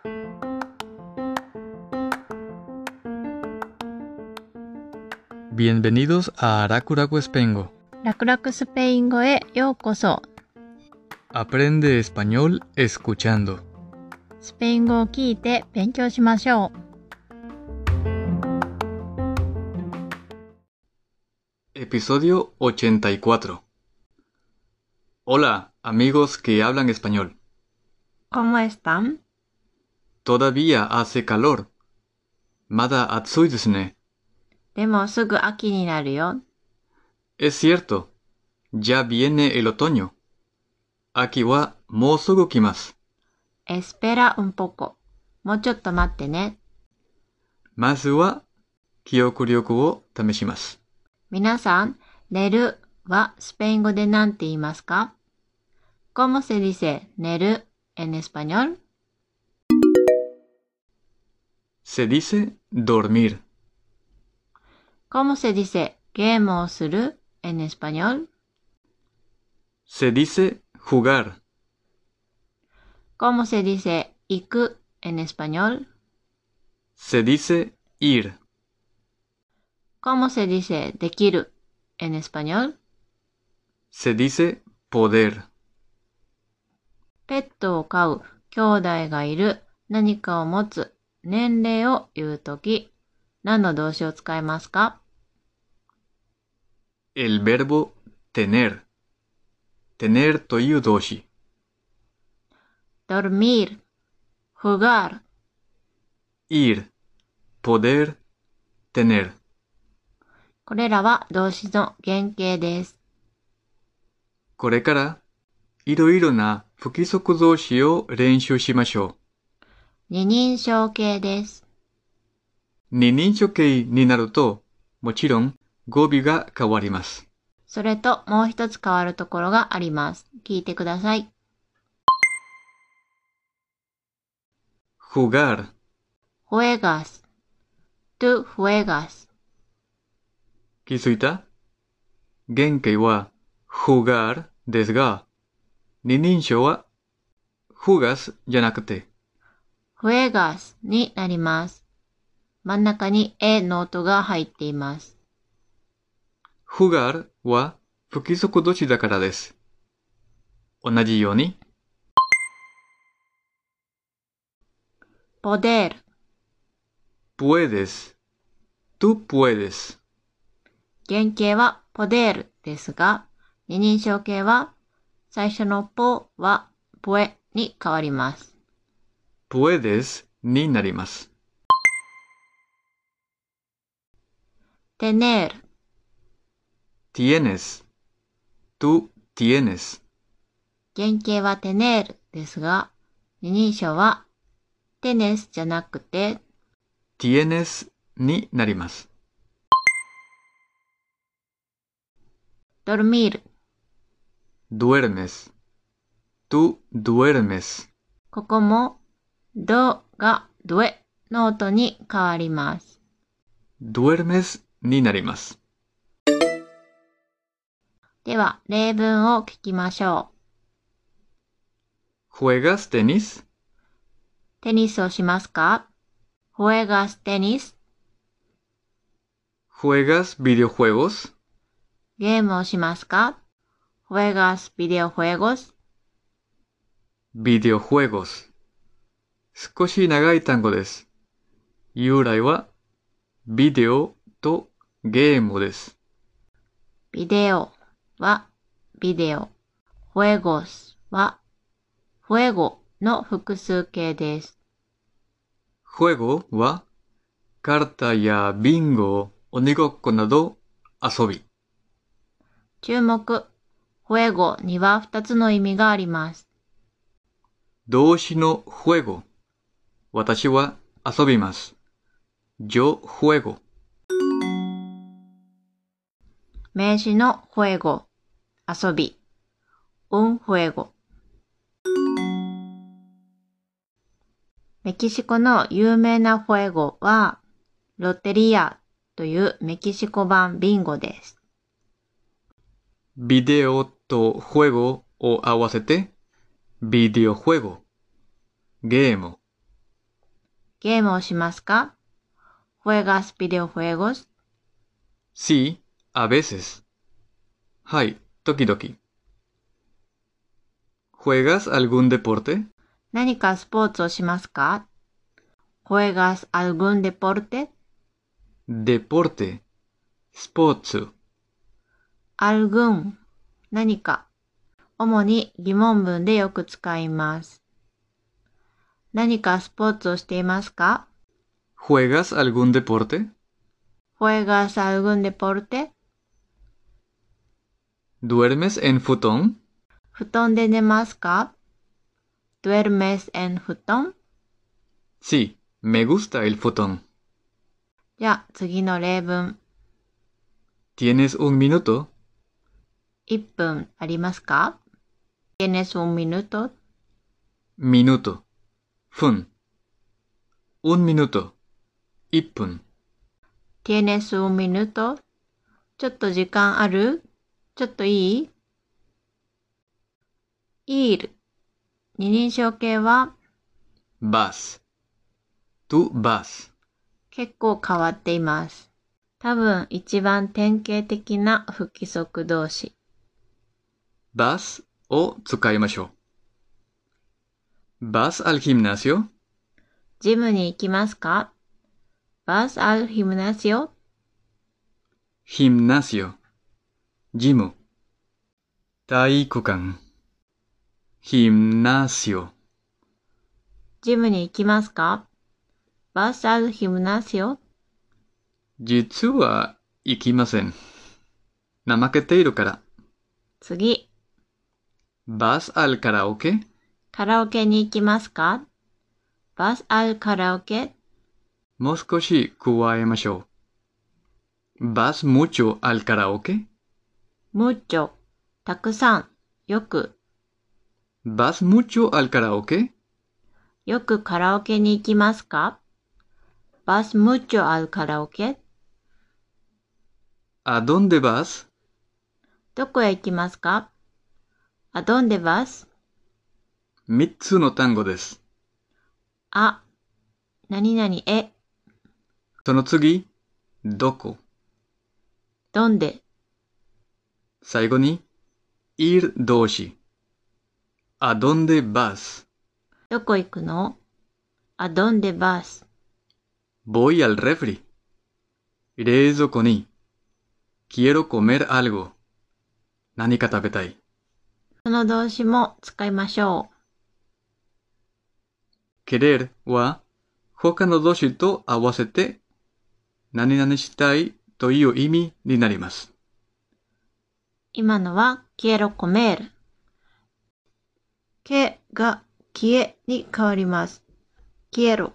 Bienvenidos a Arakuraku Espengo. 楽々スペイン語へようこそ。 Aprende español escuchando. スペイン語を聞いて勉強しましょう。Episodio 84. Hola, amigos que hablan español. ¿Cómo están? Todavía hace calor. Mada atsui desu ne. でもすぐ秋になるよ。 Es cierto. Ya viene el otoño. Aki wa mou sugu kimasu. Espera un poco. もうちょっと待ってね。 まずは記憶力を試します。 皆さん、寝るはスペイン語で何て言いますか？ ¿Cómo se dice 寝る en español? Se dice dormir. ¿Cómo se dice ゲームをする en español? Se dice jugar. ¿Cómo se dice 行く en español? Se dice ir. ¿Cómo se dice できる en español? Se dice poder. ペットを飼う、兄弟がいる、何かを持つ、年齢を言うとき、何の動詞を使いますか？ El verbo tener. Tener という動詞。 dormir, jugar, ir, poder, tener。 これらは動詞の原型です。 これからいろいろな不規則動詞を練習しましょう。 二人称形です。 二人称形になると、もちろん語尾が変わります。 それともう一つ変わるところがあります。聞いてください。 jugar, juegas, tú juegas。 気づいた？原型は jugar ですが、二人称は jugas じゃなくて juegas になります。真ん中に A の音が入っています。 jugar は不規則動詞だからです。同じように poder, puedes, tú puedes。 原型は poder ですが、二人称形は最初のポはポエに変わります。 puedes になります。 tener, tienes, tú tienes。 原型は tener ですが、二人称は tenes じゃなくて tienes になります。 dormir, duermes, tú duermes。 ここもドがドエの音に変わります。 duermes になります。 では、例文を聞きましょう。¿Juegas tenis? テニスをしますか？ ¿Juegas tenis? ¿Juegas videojuegos? ゲームをしますか？ ¿Juegas videojuegos? videojuegos。少し長い単語です。由来はビデオとゲームです。 ビデオはビデオ、juegos はjuegoの複数形です。 juego はカルタやビンゴ、鬼ごっこなど遊び。 注目、juego には2つの意味があります。 動詞の juego。私は遊びます。yo juego。 名詞の juego、遊び、un juego。メキシコの有名なフエゴは、ロッテリアというメキシコ版ビンゴです。 ビデオとフエゴを合わせて、ビデオフエゴ、ゲームゲームをしますか？¿Juegas videojuegos? Sí, a veces. はい、時々。¿Juegas algún deporte? 何かスポーツをしますか？¿Juegas algún deporte? Deporte. スポーツ。 algún 何か。主に疑問文でよく使います。何かスポーツをしていますか？ ¿Juegas algún deporte? ¿Juegas algún deporte? ¿Duermes en futón? 布団で寝ますか？ ¿Duermes en futón? Sí, me gusta el futón. じゃあ次の例文。 ¿Tienes un minuto? 1分ありますか？ ¿Tienes un minuto? Minuto. Fun. Un minuto. 1分。 ¿Tienes un minuto? ちょっと時間ある？ちょっといい？ ir 二人称形は Vas. Tú vas. 結構変わっています。多分一番典型的な不規則動詞。 Vas を使いましょう。¿Vas al gimnasio? ジムに行きますか？ ¿Vas al gimnasio? Gimnasio. ジム。体育館。Gimnasio. ジムに行きますか？ ¿Vas al gimnasio? 実は行きません。怠けているから。 次。 ¿Vas al karaoke? カラオケに行きますか？ ¿Vas al karaoke? もう少し加えましょう。¿Vas mucho al karaoke? mucho たくさん、よく。 ¿Vas mucho al karaoke? よくカラオケに行きますか？ ¿Vas mucho al karaoke? ¿A dónde vas? どこへ行きますか？ ¿A dónde vas? 3つの単語です。 あ、何々へ、 その次、どこ。 どんで、 最後に、ir 動詞。¿A dónde vas? どこ行くの？ ¿A dónde vas? Voy al refri. 冷蔵庫に。Quiero comer algo. 何か食べたい。 その動詞も使いましょう。 querer は他の動詞と合わせて何々したいという意味になります。 今のは quiero comer。けが消えに変わります。quiero。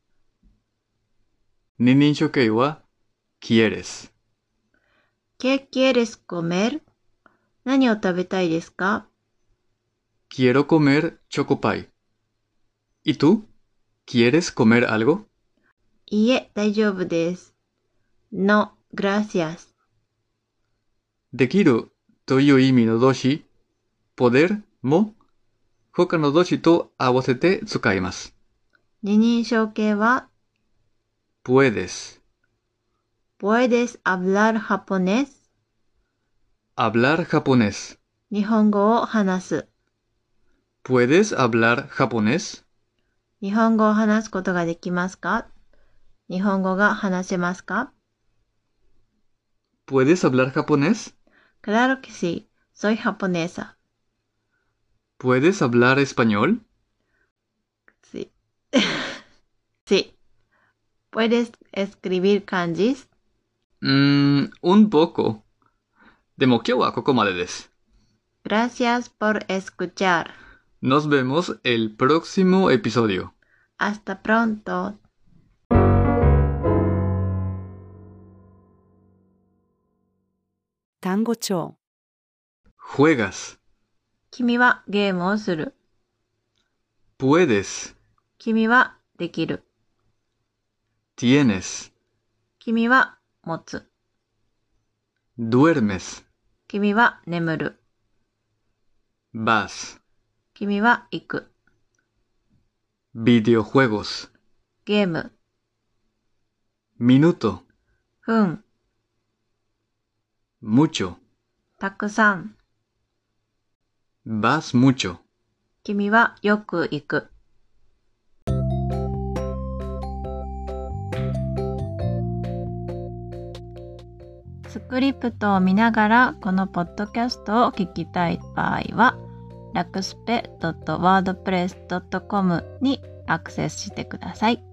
二人称形は quieres。 ¿Qué quieres comer? 何を食べたいですか？ Quiero comer choco pie. ¿Y tú? ¿Quieres comer algo? いいえ、大丈夫です。No, gracias。 できるという意味の動詞、poder も他の動詞と合わせて使います。 二人称形は puedes ¿Puedes hablar japonés? hablar japonés. 日本語を話す。 ¿Puedes hablar japonés? 日本語を話すことができますか？日本語が話せますか？ ¿Puedes hablar japonés? Claro que sí, soy japonesa. ¿Puedes hablar español? Sí. Sí. ¿Puedes escribir kanjis? Un poco. でも今日はここまでです。 Gracias por escuchar. Nos vemos el próximo episodio. Hasta pronto. 単語帳 Juegas. 君はゲームをする。 Puedes. 君はできる。 Tienes. 君は持つ。 Duermes. 君は眠る。 Vas. 君は行く。 Videojuegos. ゲーム、 minuto, 分、 mucho, たくさん、 vas mucho, 君はよく行く。スクリプトを見ながらこのポッドキャストを聞きたい場合は、ラクスペ .wordpress.com にアクセスしてください。